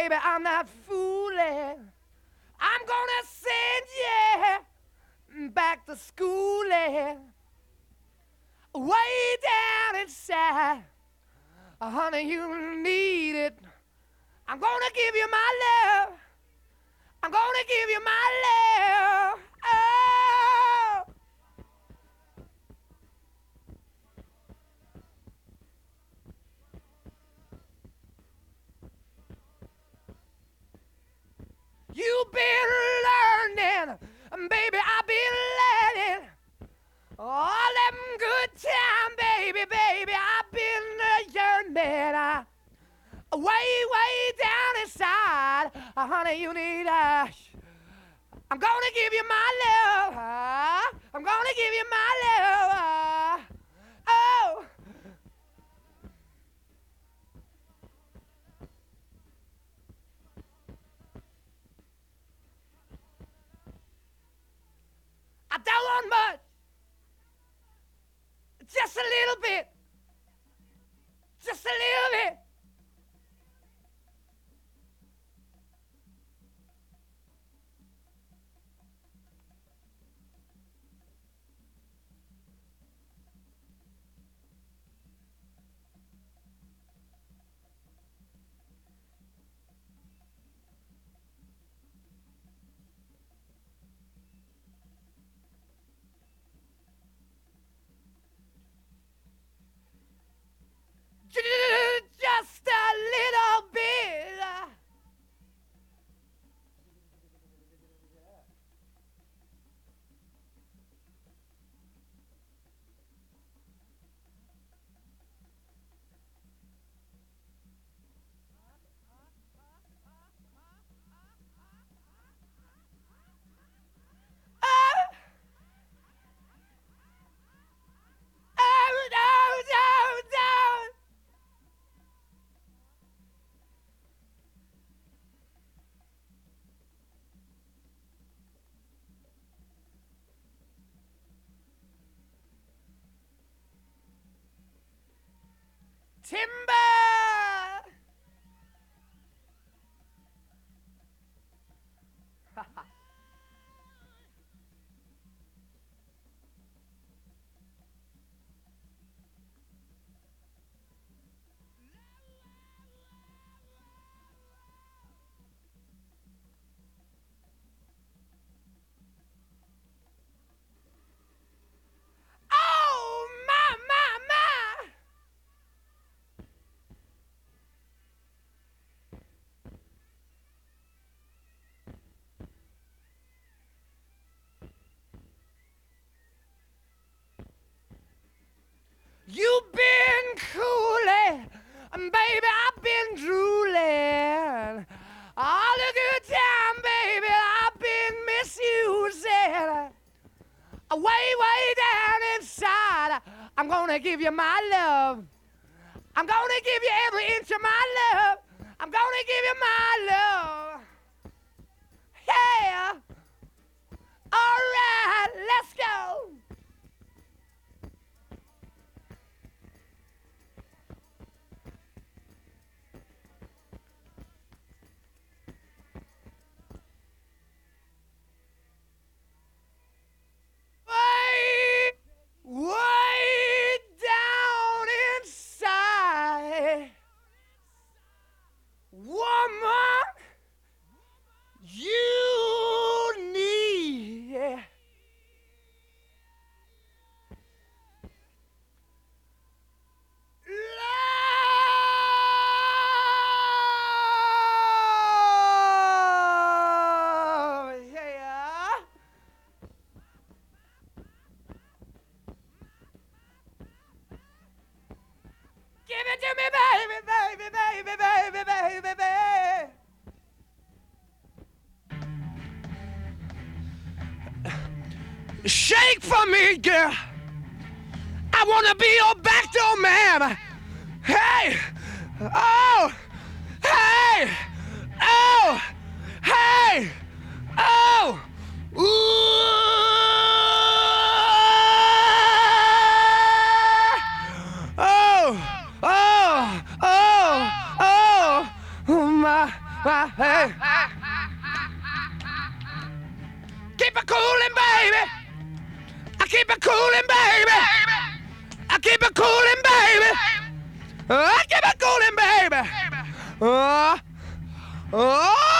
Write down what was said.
baby, I'm not fooling. I'm gonna send you back to school, way down inside. Honey, you need it. I'm gonna give you my love. I'm gonna give you my love. Oh. You've been learning, baby, I've been learning. All them good time, baby, baby, I've been yearning. Way down inside, honey, you need I'm gonna give you my love. I'm gonna give you my love. Oh. I don't want much. Just a little bit. Just a little bit. Just a little bit. Oh, oh, no, no, no. Timber. Oh, my. You've been cooling, baby, I've been drooling. All the good time, baby, I've been misusing. Way down inside, I'm gonna give you my love. I'm gonna give you every inch of my love. I'm gonna give you my love. Yeah. All right, let's go. Way down inside, woman, you need love. Yeah. Give it to me, baby, baby, baby, baby, baby, baby. Shake for me, girl. I wanna be your backdoor man. Hey, oh, hey, oh, hey, oh, oh, oh, oh, oh, my. Hey. Keep it coolin', baby. I keep it coolin', baby. I keep it coolin', baby. I keep it coolin', baby. Oh.